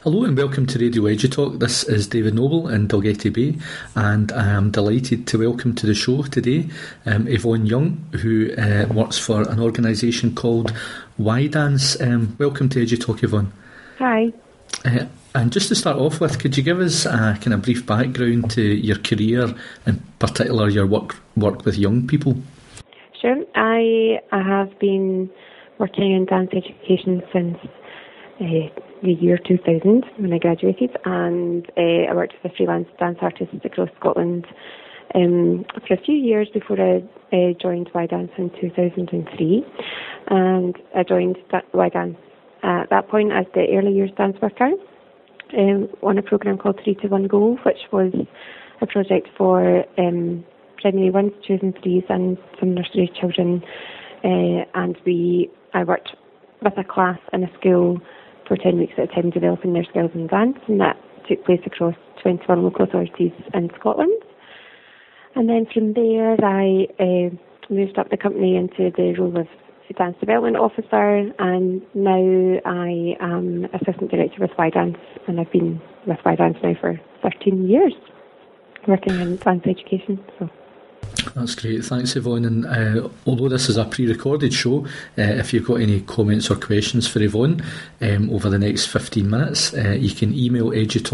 Hello and welcome to Radio EduTalk. This is David Noble in Dalgety Bay, and I am delighted to welcome to the show today Yvonne Young, who works for an organisation called Y-Dance. Welcome to EduTalk, Yvonne. Hi. And just to start off with, could you give us a kind of brief background to your career, in particular your work with young people? Sure. I have been working in dance education since the year 2000 when I graduated, and I worked as a freelance dance artist across Scotland for a few years before I joined Y-Dance in 2003, and I joined Y-Dance at that point as the early years dance worker on a programme called 3 to 1 Go, which was a project for primary 1s, 2s and 3s and some nursery children, and I worked with a class in a school for 10 weeks at a time developing their skills in dance, and that took place across 21 local authorities in Scotland. And then from there I moved up the company into the role of Dance Development Officer, and now I am Assistant Director with Y-Dance, and I've been with Y-Dance now for 13 years working in dance education. So. That's great, thanks Yvonne. And although this is a pre-recorded show, if you've got any comments or questions for Yvonne over the next 15 minutes, you can email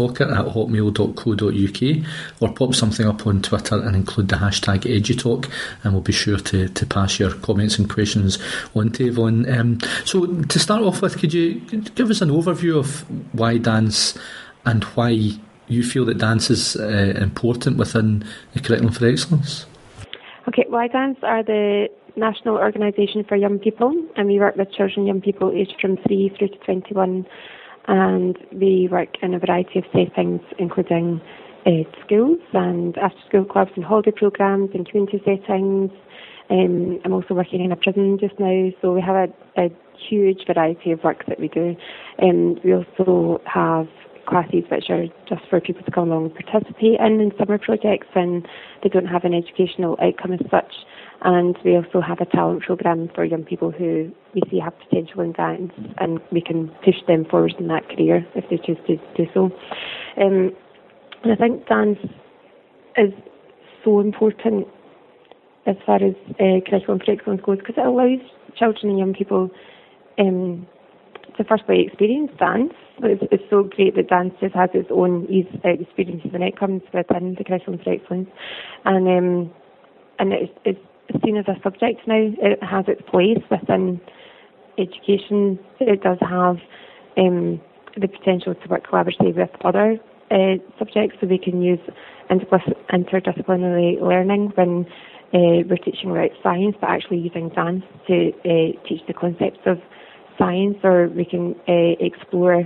edutalker@hotmail.co.uk or pop something up on Twitter and include the hashtag EduTalk, and we'll be sure to pass your comments and questions on to Yvonne. So to start off with, could you give us an overview of Y-Dance and why you feel that dance is important within the Curriculum for Excellence? Okay, Y-Dance are the national organisation for young people, and we work with children and young people aged from 3 through to 21, and we work in a variety of settings, including schools and after-school clubs and holiday programmes and community settings. I'm also working in a prison just now, so we have a huge variety of work that we do. We also have classes which are just for people to come along and participate in summer projects, and they don't have an educational outcome as such. And we also have a talent programme for young people who we see have potential in dance, and we can push them forward in that career if they choose to do so. And I think dance is so important as far as Curriculum for Excellence goes, because it allows children and young people to firstly experience dance. It's so great that dance just has its own experiences and outcomes within the Curriculum for Excellence, and it's seen as a subject now. It has its place within education. It does have the potential to work collaboratively with other subjects, so we can use interdisciplinary learning when we're teaching about science, but actually using dance to teach the concepts of science, or we can explore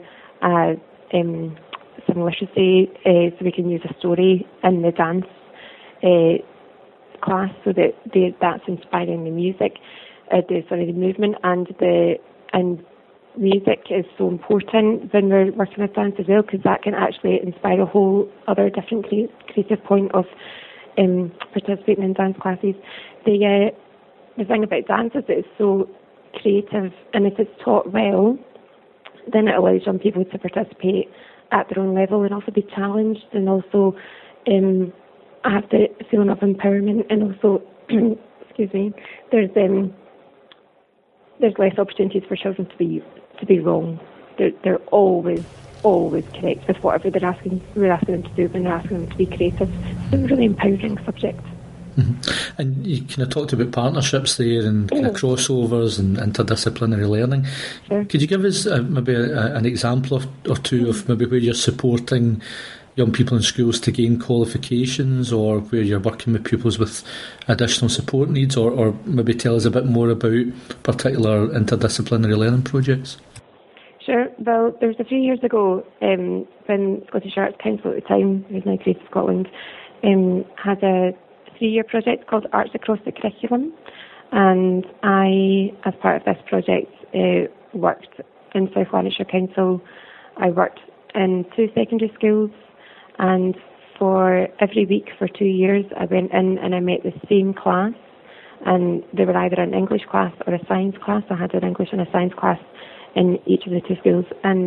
some literacy, so we can use a story in the dance class, so that that's inspiring the music, the movement, and music is so important when we're working with dance as well, because that can actually inspire a whole other different creative point of participating in dance classes. The thing about dance is that it's so creative, and if it's taught well, then it allows young people to participate at their own level and also be challenged, and also have the feeling of empowerment, and also excuse me, there's less opportunities for children to be wrong. They're always correct with whatever we're asking them to do when they're asking them to be creative. It's a really empowering subject. Mm-hmm. And you kind of talked about partnerships there and kind of crossovers and interdisciplinary learning. Sure. Could you give us maybe an example or two of maybe where you're supporting young people in schools to gain qualifications, or where you're working with pupils with additional support needs, or maybe tell us a bit more about particular interdisciplinary learning projects? Sure. Well, there was a few years ago when Scottish Arts Council at the time, who's now Creative Scotland, had a 3-year project called Arts Across the Curriculum, and I, as part of this project, worked in South Lanarkshire Council. I worked in 2 secondary schools, and for every week for 2 years I went in and I met the same class, and they were either an English class or a science class. I had an English and a science class in each of the 2 schools, and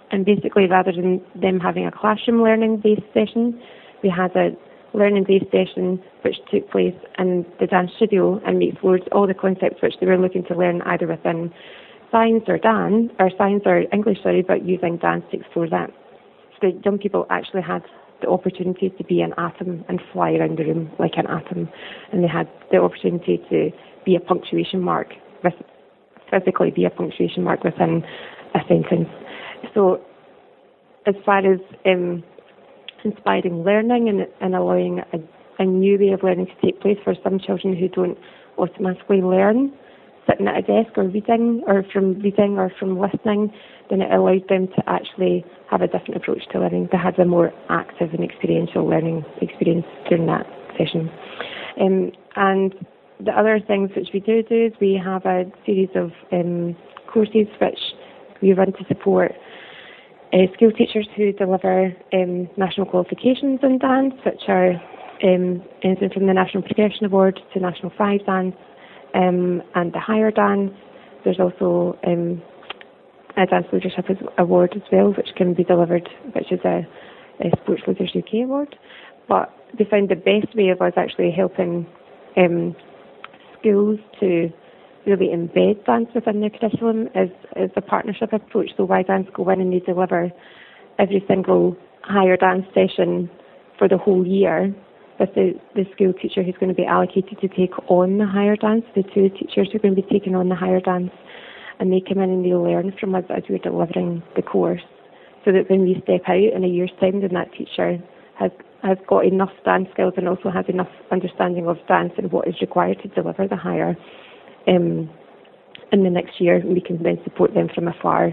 And basically, rather than them having a classroom learning-based session, we had a learning-based session which took place in the dance studio and explores all the concepts which they were looking to learn either within science or English, but using dance to explore that. So the young people actually had the opportunity to be an atom and fly around the room like an atom, and they had the opportunity to be a punctuation mark, physically be a punctuation mark within a sentence. So as far as inspiring learning and allowing a new way of learning to take place for some children who don't automatically learn sitting at a desk or reading or from listening, then it allowed them to actually have a different approach to learning. They had a more active and experiential learning experience during that session. And the other things which we do is we have a series of courses which we run to support school teachers who deliver national qualifications in dance, which are anything from the National Progression Award to National 5 Dance and the Higher Dance. There's also a Dance Leadership Award as well, which can be delivered, which is a Sports Leaders UK award. But they found the best way of us actually helping schools to really embed dance within their curriculum is a partnership approach. So Why Dance go in and they deliver every single higher dance session for the whole year with the school teacher who's going to be allocated to take on the higher dance, the two teachers who are going to be taking on the higher dance, and they come in and they learn from us as we're delivering the course, so that when we step out in a year's time, then that teacher has got enough dance skills and also has enough understanding of dance and what is required to deliver the higher in the next year. We can then support them from afar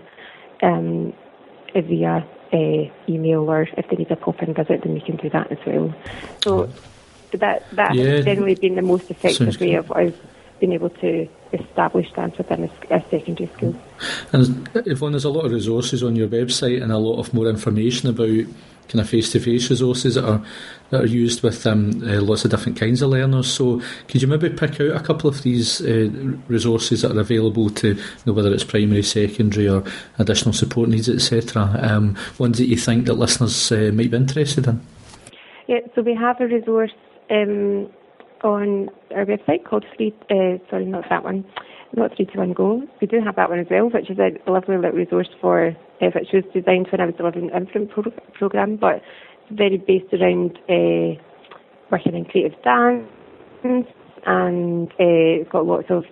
via email, or if they need a pop-in visit, then we can do that as well. So that has generally been the most effective way of us being able to establish dance within a secondary school. And Yvonne, there's a lot of resources on your website and a lot of more information about kind of face-to-face resources that are used with lots of different kinds of learners. So could you maybe pick out a couple of these resources that are available to, whether it's primary, secondary or additional support needs, etc., ones that you think that listeners might be interested in? Yeah, so we have a resource on our website called not 3 to 1 Go. We do have that one as well, which is a lovely little resource for which was designed when I was delivering the infant programme, but it's very based around working in creative dance, and it's got lots of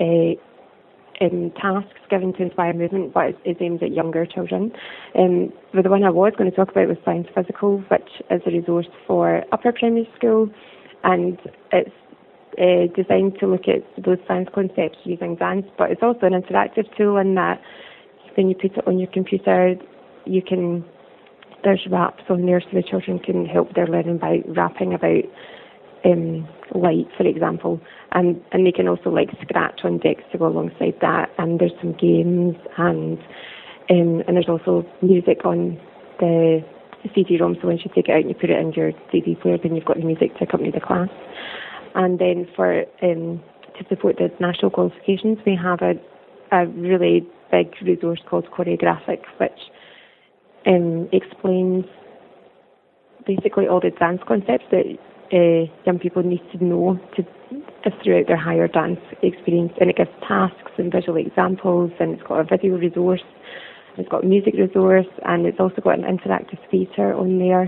tasks given to inspire movement, but it's aimed at younger children. But the one I was going to talk about was Science Physical, which is a resource for upper primary school, and it's designed to look at those science concepts using dance, but it's also an interactive tool in that when you put it on your computer, there's raps on there so the children can help their learning by rapping about light, for example, and they can also scratch on decks to go alongside that, and there's some games, and there's also music on the CD-ROM, so once you take it out and you put it in your CD player, then you've got the music to accompany the class. And then to support the national qualifications, we have a really big resource called Choreographic, which explains basically all the dance concepts that young people need to know throughout their higher dance experience. And it gives tasks and visual examples, and it's got a video resource, it's got a music resource, and it's also got an interactive theatre on there.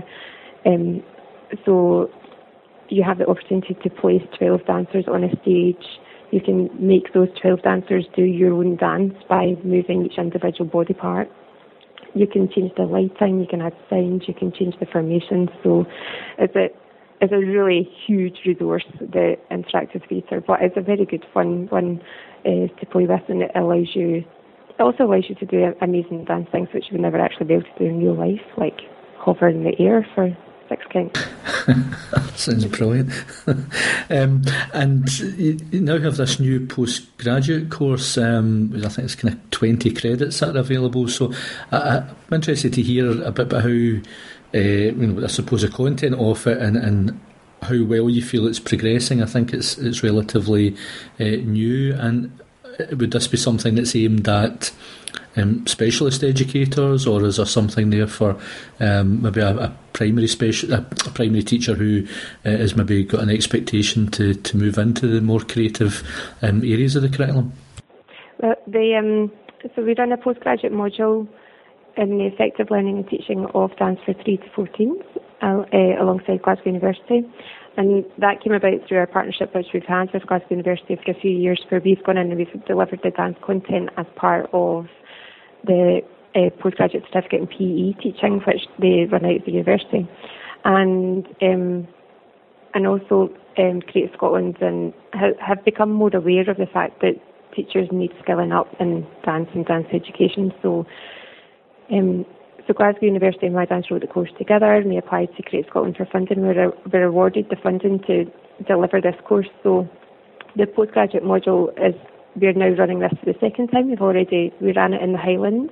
So you have the opportunity to place 12 dancers on a stage. You can make those 12 dancers do your own dance by moving each individual body part. You can change the lighting, you can add sound, you can change the formations. So it's a really huge resource, the interactive theatre, but it's a very good fun one to play with, and it also allows you to do amazing dance things which you would never actually be able to do in real life, like hover in the air for 6 counts. Sounds brilliant. And you now have this new postgraduate course, which I think it's kind of 20 credits that are available. So I'm interested to hear a bit about how, I suppose, the content of it and how well you feel it's progressing. I think it's relatively new, and would this be something that's aimed at specialist educators, or is there something there for maybe a primary teacher who has maybe got an expectation to move into the more creative areas of the curriculum? Well, so we run a postgraduate module in the effective learning and teaching of dance for 3 to 14s alongside Glasgow University. And that came about through our partnership which we've had with Glasgow University for a few years, where we've gone in and we've delivered the dance content as part of the postgraduate certificate in PE teaching, which they run out of the university. And also Creative Scotland and have become more aware of the fact that teachers need skilling up in dance and dance education. So Glasgow University and My Dance wrote the course together, and we applied to Creative Scotland for funding. We were awarded the funding to deliver this course. So the postgraduate module we're now running this for the second time. We ran it in the Highlands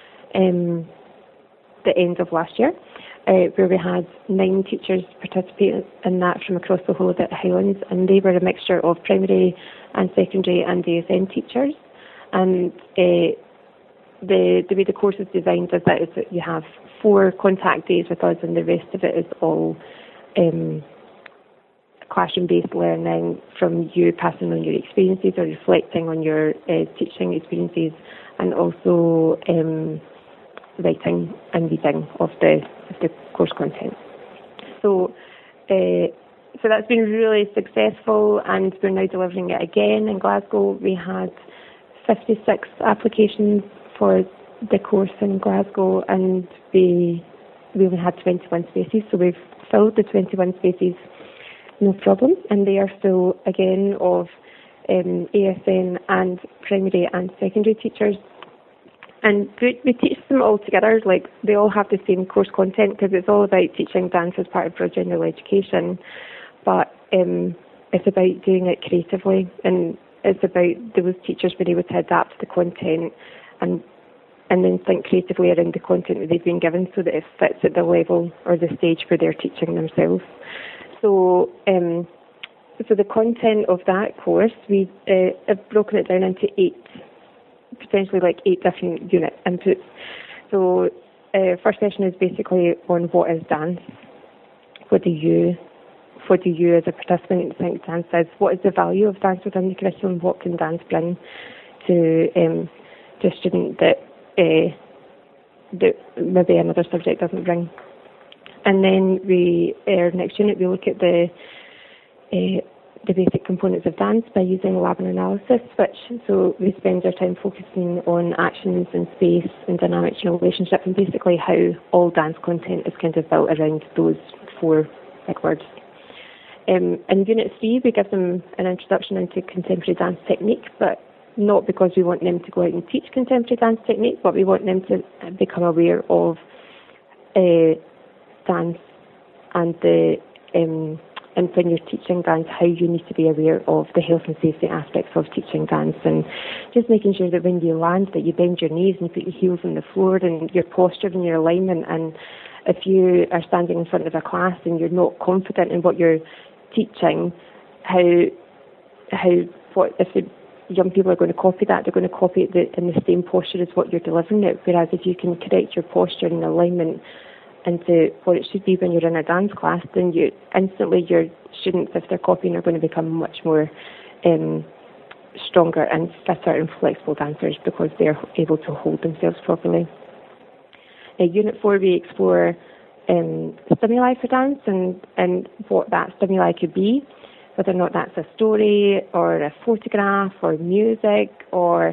the end of last year, where we had 9 teachers participate in that from across the whole of the Highlands, and they were a mixture of primary and secondary and ASN teachers. And the way the course is designed is that you have 4 contact days with us, and the rest of it is all classroom-based learning from you passing on your experiences or reflecting on your teaching experiences, and also writing and reading of the course content. So that's been really successful, and we're now delivering it again in Glasgow. We had 56 applications for the course in Glasgow, and we only had 21 spaces, so we've filled the 21 spaces no problem, and they are still again of ASN and primary and secondary teachers, and we teach them all together. Like, they all have the same course content because it's all about teaching dance as part of our general education, but it's about doing it creatively, and it's about those teachers being able to adapt the content and then think creatively around the content that they've been given so that it fits at the level or the stage where they're teaching themselves. So the content of that course, we have broken it down into 8 different unit inputs. So first session is basically on what is dance. What do you as a participant think dance is? What is the value of dance within the curriculum? What can dance bring to a student that maybe another subject doesn't bring? And then our next unit, we look at the basic components of dance by using lab and analysis, so we spend our time focusing on actions and space and dynamics and relationship, and basically how all dance content is kind of built around those 4 big words. In Unit 3, we give them an introduction into contemporary dance technique, but not because we want them to go out and teach contemporary dance technique, but we want them to become aware of dance and and when you're teaching dance, how you need to be aware of the health and safety aspects of teaching dance, and just making sure that when you land that you bend your knees and you put your heels on the floor, and your posture and your alignment. And if you are standing in front of a class and you're not confident in what you're teaching, what if the young people are going to copy that? They're going to copy it in the same posture as what you're delivering it. Whereas if you can correct your posture and alignment into what it should be when you're in a dance class, then you instantly, your students, if they're copying, are going to become much more stronger and fitter and flexible dancers because they're able to hold themselves properly. In Unit 4, we explore stimuli for dance and what that stimuli could be, whether or not that's a story or a photograph or music or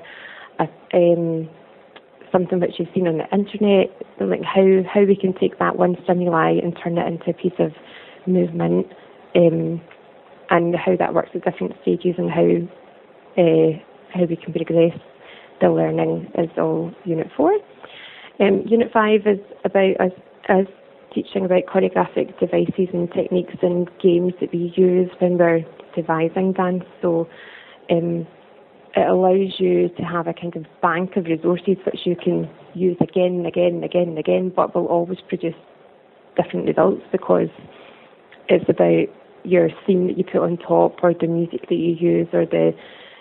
something which you've seen on the internet, like how we can take that one stimuli and turn it into a piece of movement, and how that works at different stages, and how we can progress the learning is all Unit 4. Unit 5 is about us teaching about choreographic devices and techniques and games that we use when we're devising dance. So it allows you to have a kind of bank of resources which you can use again and again and again and again, but will always produce different results because it's about your theme that you put on top, or the music that you use, or the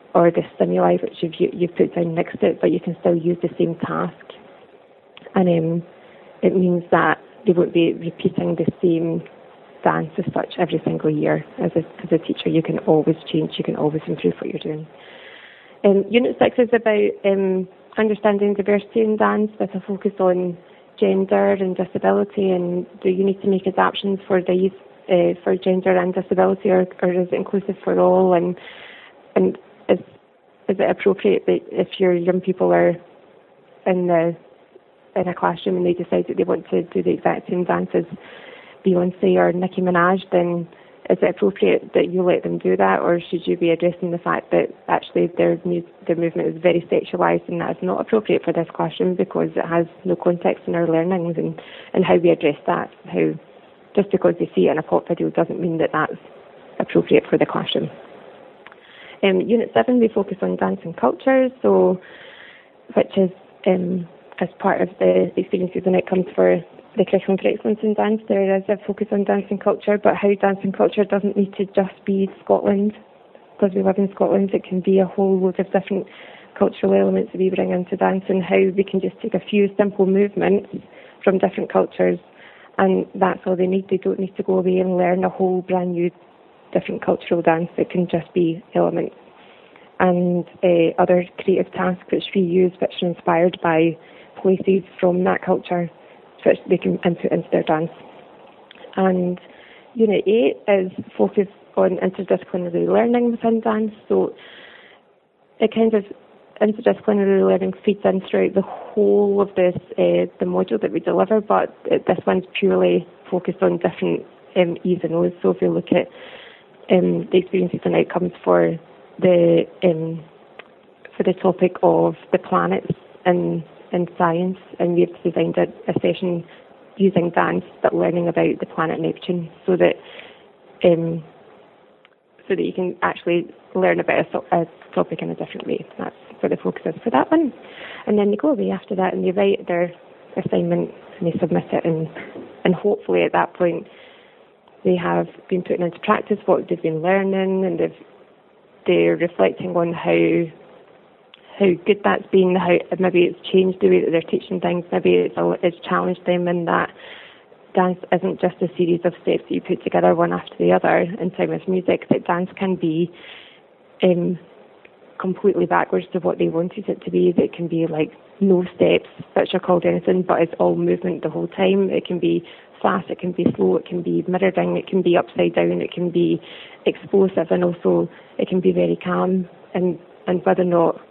or the stimuli which you've put down next to it, but you can still use the same task. And it means that they won't be repeating the same dance as such every single year. As a teacher, you can always change, you can always improve what you're doing. Unit 6 is about understanding diversity in dance with a focus on gender and disability, and do you need to make adaptations for these for gender and disability, or is it inclusive for all? And is it appropriate that if your young people are in a classroom and they decide that they want to do the exact same dance as Beyonce or Nicki Minaj, then is it appropriate that you let them do that, or should you be addressing the fact that actually their movement is very sexualised and that is not appropriate for this classroom because it has no context in our learnings, and how we address that? How just because they see it in a pop video doesn't mean that that's appropriate for the classroom. Unit 7, we focus on dance and culture, which is as part of the experiences and outcomes for the Curriculum for Excellence in Dance. There is a focus on dance and culture, but how dance and culture doesn't need to just be Scotland, because we live in Scotland. It can be a whole load of different cultural elements that we bring into dance, and how we can just take a few simple movements from different cultures, and that's all they need. They don't need to go away and learn a whole brand new different cultural dance. It can just be elements. And other creative tasks which we use, which are inspired by places from that culture, which they can input into their dance. And Unit 8 is focused on interdisciplinary learning within dance. So it kind of, interdisciplinary learning feeds in throughout the whole of this, the module that we deliver, but this one's purely focused on different E's and O's. So if you look at the experiences and outcomes for the topic of the planets in science, and we've designed a session using dance but learning about the planet Neptune, so that you can actually learn about a topic in a different way. That's where the focus is for that one. And then they go away after that and they write their assignment and they submit it, and hopefully at that point they have been putting into practice what they've been learning, and they're reflecting on how good that's been, how maybe it's changed the way that they're teaching things, maybe it's challenged them in that dance isn't just a series of steps that you put together one after the other in time with music, that dance can be completely backwards to what they wanted it to be. That can be like no steps, which are called anything, but it's all movement the whole time. It can be fast, it can be slow, it can be mirroring, it can be upside down, it can be explosive, and also it can be very calm, and whether or not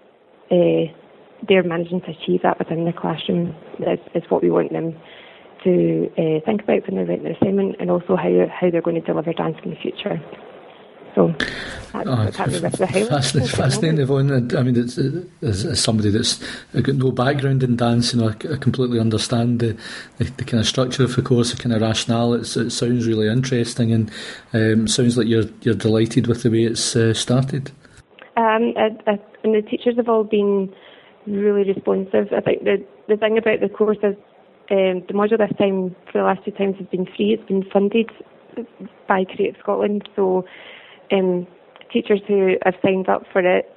they're managing to achieve that within the classroom is what we want them to think about when they're writing their assignment, and also how they're going to deliver dance in the future. So that's fascinating, Yvonne. I mean, as somebody that's got no background in dance, I completely understand the kind of structure of the course, the kind of rationale. It sounds really interesting, and sounds like you're delighted with the way it's started. And the teachers have all been really responsive. I think the thing about the course is the module this time, for the last 2 times, has been free. It's been funded by Creative Scotland, so teachers who have signed up for it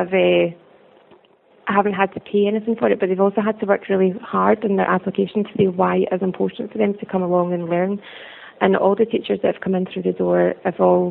haven't had to pay anything for it, but they've also had to work really hard in their application to say why it is important for them to come along and learn. And all the teachers that have come in through the door have all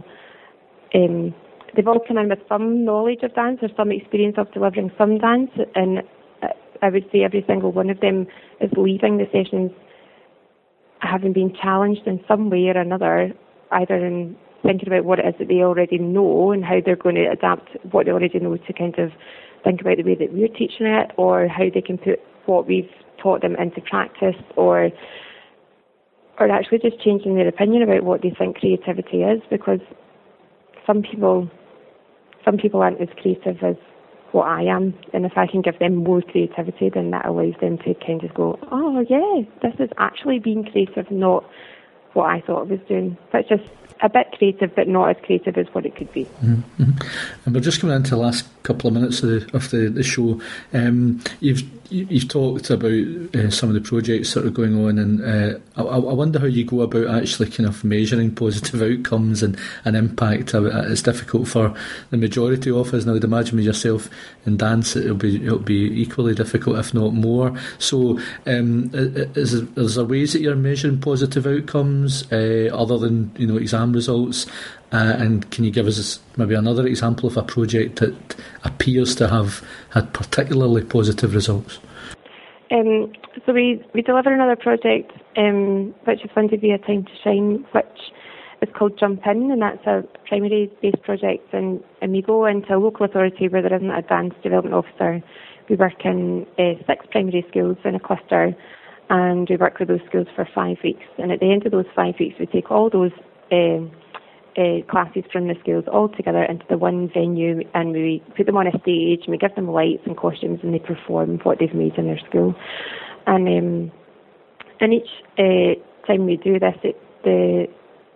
they've all come in with some knowledge of dance or some experience of delivering some dance, and I would say every single one of them is leaving the sessions having been challenged in some way or another, either in thinking about what it is that they already know and how they're going to adapt what they already know to kind of think about the way that we're teaching it, or how they can put what we've taught them into practice, or actually just changing their opinion about what they think creativity is, because some people aren't as creative as what I am, and if I can give them more creativity, then that allows them to kind of go, oh yeah, this is actually being creative, not what I thought I was doing. So it's just a bit creative, but not as creative as what it could be. Mm-hmm. And we're just coming into the last couple of minutes of the show. You've talked about some of the projects that are going on, and I wonder how you go about actually kind of measuring positive outcomes and impact. It's difficult for the majority of us, and I would imagine with yourself in dance it'll be equally difficult, if not more. So, is there ways that you're measuring positive outcomes other than exam results? And can you give us maybe another example of a project that appears to have had particularly positive results? So we deliver another project which is funded via Time to Shine, which is called Jump In, and that's a primary-based project. And we go into a local authority where there isn't an advanced development officer. We work in 6 primary schools in a cluster, and we work with those schools for 5 weeks. And at the end of those 5 weeks, we take all those classes from the schools all together into the one venue, and we put them on a stage, and we give them lights and costumes, and they perform what they've made in their school. And each time we do this, the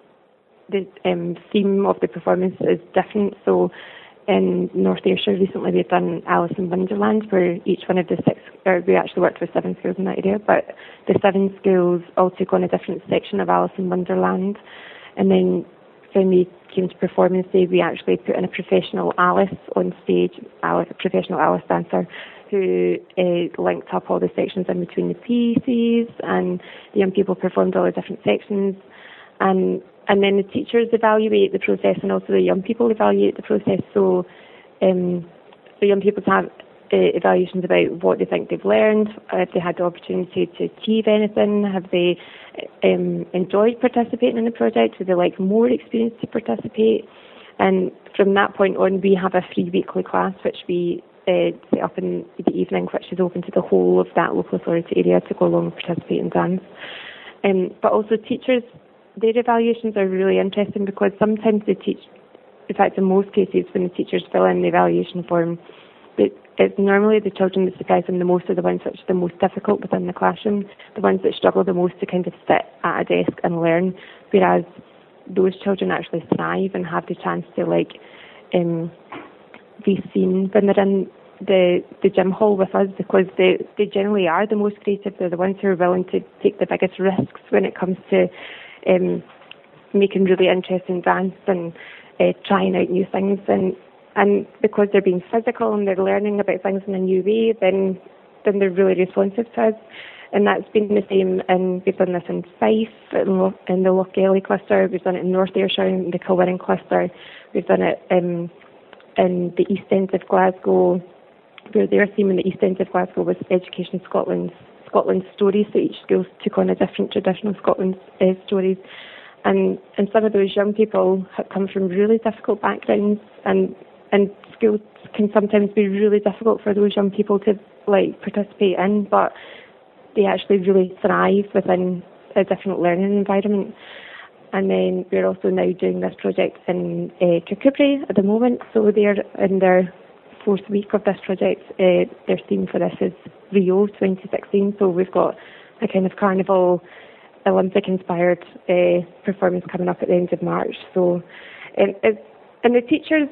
theme of the performance is different. So in North Ayrshire recently we've done Alice in Wonderland, where each one of the 6, or we actually worked with 7 schools in that area, but the 7 schools all took on a different section of Alice in Wonderland. And then when we came to performance day, we actually put in a professional Alice on stage, a professional Alice dancer, who linked up all the sections in between the pieces, and the young people performed all the different sections. And then the teachers evaluate the process, and also the young people evaluate the process. So the young people have evaluations about what they think they've learned, if they had the opportunity to achieve anything, have they enjoyed participating in the project, would they like more experience to participate. And from that point on, we have a free weekly class which we set up in the evening, which is open to the whole of that local authority area to go along and participate in dance. But also teachers, their evaluations are really interesting, because sometimes they teach, in fact in most cases when the teachers fill in the evaluation form, it's normally the children that surprise them the most are the ones which are the most difficult within the classroom, the ones that struggle the most to kind of sit at a desk and learn, whereas those children actually thrive and have the chance to be seen when they're in the gym hall with us, because they generally are the most creative. They're the ones who are willing to take the biggest risks when it comes to making really interesting dance and trying out new things, and because they're being physical and they're learning about things in a new way, then they're really responsive to us. And that's been the same, and we've done this in Fife, in the Lochgelly cluster, we've done it in North Ayrshire, in the Kilwinning cluster, we've done it in the East End of Glasgow, where their theme in the East End of Glasgow was Education Scotland's stories, so each school took on a different traditional Scotland stories. And some of those young people have come from really difficult backgrounds, and schools can sometimes be really difficult for those young people to participate in, but they actually really thrive within a different learning environment. And then we're also now doing this project in Kirkcudbright at the moment, so they're in their 4th week of this project. Their theme for this is Rio 2016, so we've got a kind of carnival Olympic-inspired performance coming up at the end of March. So, and the teachers,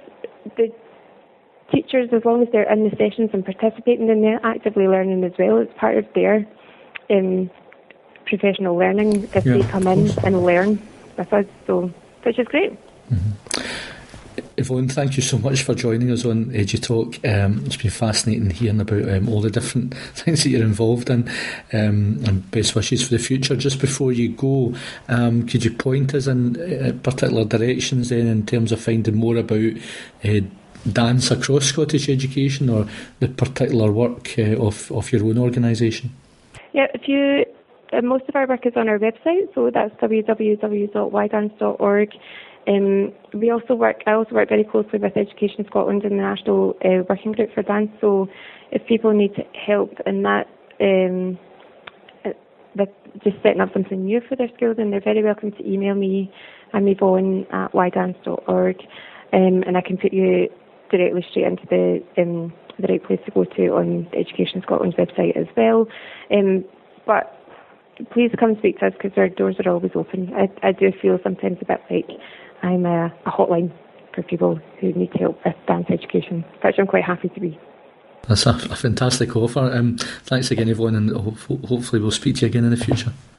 as long as they're in the sessions and participating, and they're actively learning as well, it's part of their professional learning if they come in and learn with us, so which is great. Mm-hmm. Yvonne, thank you so much for joining us on EduTalk. It's been fascinating hearing about all the different things that you're involved in, and best wishes for the future. Just before you go, could you point us in particular directions then in terms of finding more about dance across Scottish education, or the particular work of your own organisation? Yeah, most of our work is on our website, so that's www.ydance.org. I also work very closely with Education Scotland and the National Working Group for Dance, so if people need help in that, with just setting up something new for their school, then they're very welcome to email me. I'm Yvonne at ydance.org, and I can put you directly straight into the right place to go to on the Education Scotland's website as well. But please come speak to us because our doors are always open. I do feel sometimes a bit like I'm a hotline for people who need help with dance education, which I'm quite happy to be. That's a fantastic offer. Thanks again, Yvonne, and hopefully we'll speak to you again in the future.